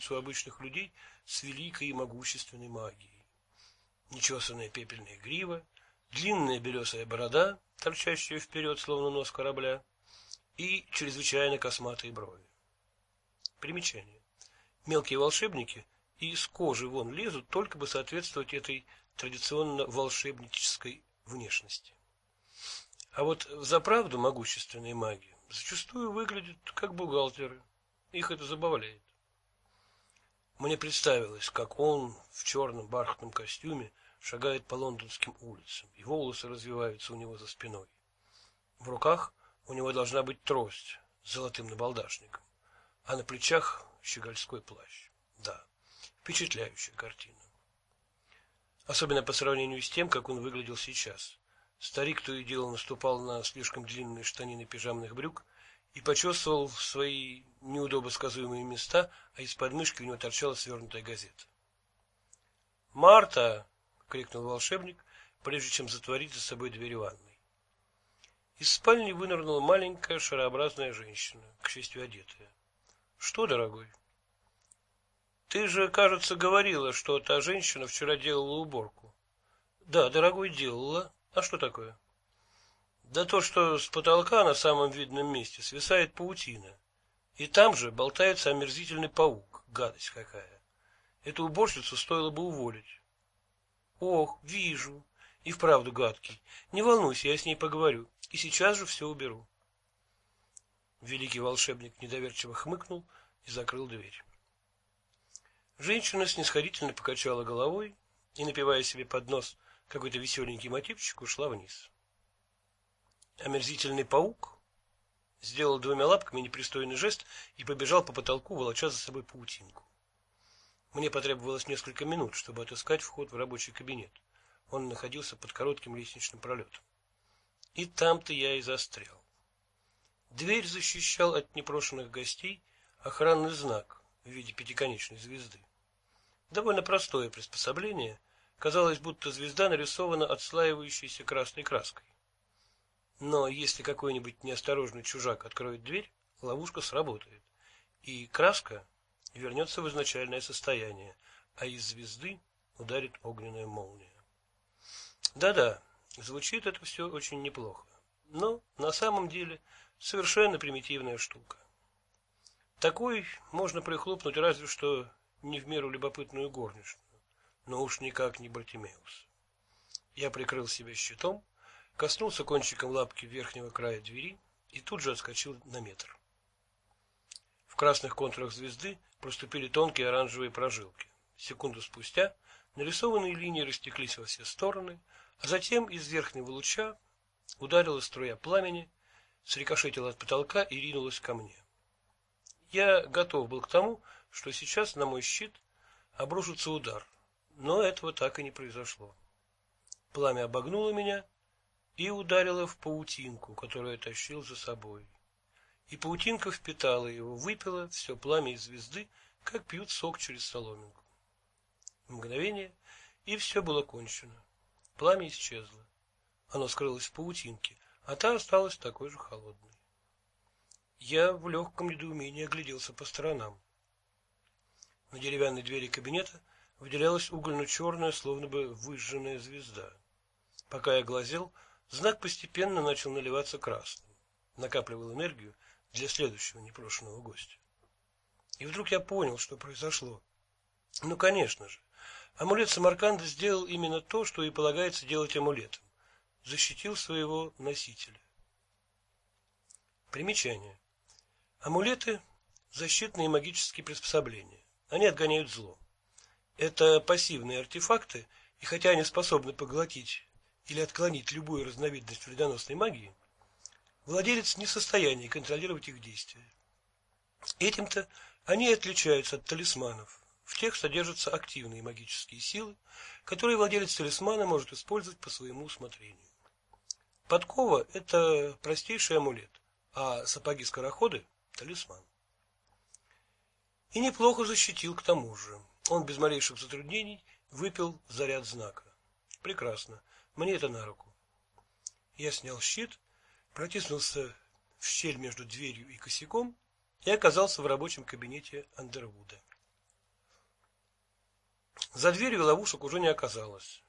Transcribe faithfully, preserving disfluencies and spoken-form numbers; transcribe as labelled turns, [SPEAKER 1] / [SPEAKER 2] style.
[SPEAKER 1] у обычных людей с великой и могущественной магией. Нечесанная пепельная грива, длинная белесая борода, торчащая вперед, словно нос корабля, и чрезвычайно косматые брови. Примечание. Мелкие волшебники и из кожи вон лезут, только бы соответствовать этой традиционно волшебнической внешности. А вот взаправду могущественные маги зачастую выглядят как бухгалтеры. Их это забавляет. Мне представилось, как он в черном бархатном костюме шагает по лондонским улицам, и волосы развиваются у него за спиной. В руках у него должна быть трость с золотым набалдашником, а на плечах щегольской плащ. Да, впечатляющая картина. Особенно по сравнению с тем, как он выглядел сейчас. Старик то и дело наступал на слишком длинные штанины пижамных брюк и почесывал свои неудобно сказуемые места, а из подмышки у него торчала свернутая газета. «Марта!» — крикнул волшебник, прежде чем затворить за собой дверь ванной. Из спальни вынырнула маленькая шарообразная женщина, к счастью одетая. «Что, дорогой?» «Ты же, кажется, говорила, что та женщина вчера делала уборку». «Да, дорогой, делала. А что такое?» «Да то, что с потолка на самом видном месте свисает паутина. И там же болтается омерзительный паук. Гадость какая. Эту уборщицу стоило бы уволить». «Ох, вижу. И вправду гадкий. Не волнуйся, я с ней поговорю. И сейчас же все уберу». Великий волшебник недоверчиво хмыкнул и закрыл дверь. Женщина снисходительно покачала головой и, напевая себе под нос какой-то веселенький мотивчик, ушла вниз. Омерзительный паук сделал двумя лапками непристойный жест и побежал по потолку, волоча за собой паутинку. Мне потребовалось несколько минут, чтобы отыскать вход в рабочий кабинет. Он находился под коротким лестничным пролетом. И там-то я и застрял. Дверь защищал от непрошенных гостей охранный знак в виде пятиконечной звезды. Довольно простое приспособление. Казалось, будто звезда нарисована отслаивающейся красной краской. Но если какой-нибудь неосторожный чужак откроет дверь, ловушка сработает, и краска вернется в изначальное состояние, а из звезды ударит огненная молния. Да-да, звучит это все очень неплохо, но на самом деле совершенно примитивная штука. Такой можно прихлопнуть разве что не в меру любопытную горничную, но уж никак не Бартимеус. Я прикрыл себя щитом, коснулся кончиком лапки верхнего края двери и тут же отскочил на метр. В красных контурах звезды проступили тонкие оранжевые прожилки. Секунду спустя нарисованные линии растеклись во все стороны, а затем из верхнего луча ударила струя пламени, срикошетила от потолка и ринулась ко мне. Я готов был к тому, что сейчас на мой щит обрушится удар, но этого так и не произошло. Пламя обогнуло меня и ударило в паутинку, которую я тащил за собой. И паутинка впитала его, выпила все пламя из звезды, как пьют сок через соломинку. Мгновение, и все было кончено. Пламя исчезло. Оно скрылось в паутинке, а та осталась такой же холодной. Я в легком недоумении огляделся по сторонам. На деревянной двери кабинета выделялась угольно-черная, словно бы выжженная звезда. Пока я глазел, знак постепенно начал наливаться красным, накапливал энергию для следующего непрошенного гостя. И вдруг я понял, что произошло. Ну, конечно же, амулет Самарканда сделал именно то, что и полагается делать амулетом. Защитил своего носителя. Примечание. Амулеты – защитные магические приспособления. Они отгоняют зло. Это пассивные артефакты, и хотя они способны поглотить или отклонить любую разновидность вредоносной магии, владелец не в состоянии контролировать их действия. Этим-то они и отличаются от талисманов. В тех содержатся активные магические силы, которые владелец талисмана может использовать по своему усмотрению. Подкова – это простейший амулет, а сапоги-скороходы – талисман. И неплохо защитил к тому же. Он без малейших затруднений выпил заряд знака. Прекрасно, мне это на руку. Я снял щит, протиснулся в щель между дверью и косяком и оказался в рабочем кабинете Андервуда. За дверью ловушек уже не оказалось.